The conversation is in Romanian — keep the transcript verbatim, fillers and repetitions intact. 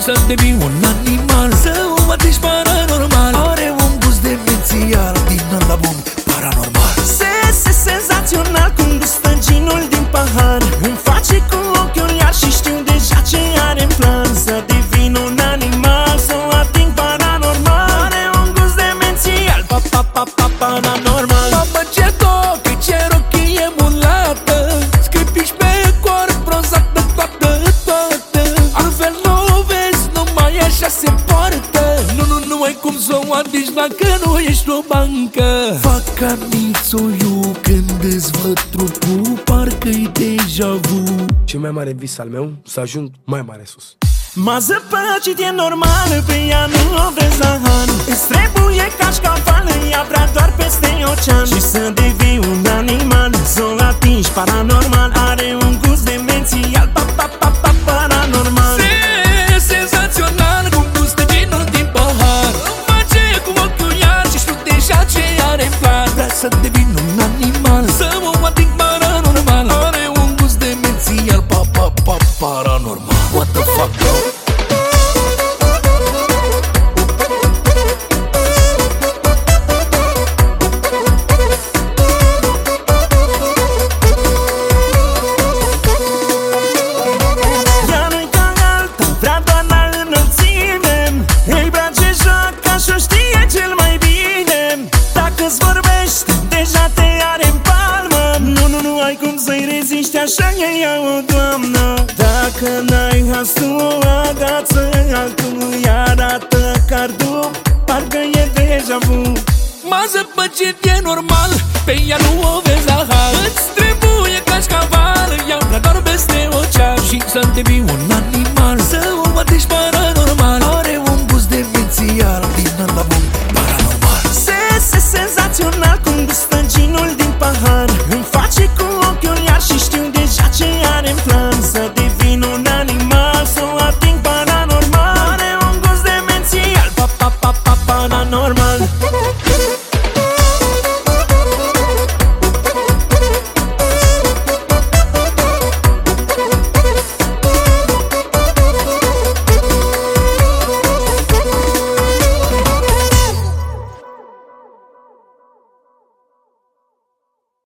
să devii un animal, să o atingi paranormal. Are un gust demențial, din ăla bun, paranormal. Se, se senzațional cum gustă ginul din pahar. Îmi face cu ochiul iar și știu deja ce are-n plan. Să devin un animal, să o ating paranormal. Are un gust demențial, pa, pa, pa, pa, paranormal. Mamă, ce toc, ce rochie mulată, scripiși pe corp, bronzată toată, toată. Altfel nu o vezi, numai așa se poartă. Nu, nu, nu ai cum să o atingi dacă nu ești o bancă. Fac ca Nițoiu când îți văd trupul, parcă-i deja vu. Cel mai mare vis al meu, să ajung mai mare sus. M-a zăpăcit, e normal, pe ea nu o vezi la han. Îți trebuie cașcavală, ea vrea doar peste ocean. Și să devii un animal, să o atingi paranormal. Are un gust demențial, pa, pa, pa, pa, paranormal. Se, senzațional, cum gustă ginul din pahar. Îmi face cu ochiul iar și știu deja ce are-n plan. Vrea să devin un animal, să o ating paranormal. Are un gust demențial, pa, pa, pa, paranormal. What the fuck, bro? Așa e ea o doamnă. Dacă n-ai hastu o agață, acum îi arată cardul, parcă e deja vu. M-a zăpăcit, e normal, pe ea nu o vezi la hal.